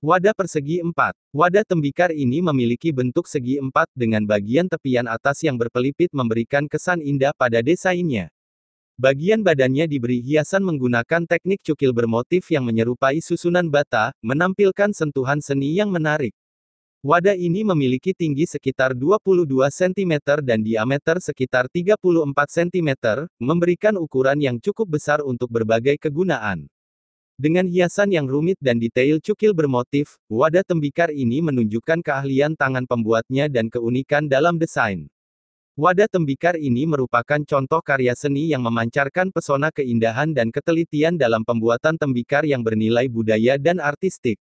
Wadah persegi 4. Wadah tembikar ini memiliki bentuk segi 4 dengan bagian tepian atas yang berpelipit memberikan kesan indah pada desainnya. Bagian badannya diberi hiasan menggunakan teknik cukil bermotif yang menyerupai susunan bata, menampilkan sentuhan seni yang menarik. Wadah ini memiliki tinggi sekitar 22 cm dan diameter sekitar 34 cm, memberikan ukuran yang cukup besar untuk berbagai kegunaan. Dengan hiasan yang rumit dan detail cukil bermotif, wadah tembikar ini menunjukkan keahlian tangan pembuatnya dan keunikan dalam desain. Wadah tembikar ini merupakan contoh karya seni yang memancarkan pesona keindahan dan ketelitian dalam pembuatan tembikar yang bernilai budaya dan artistik.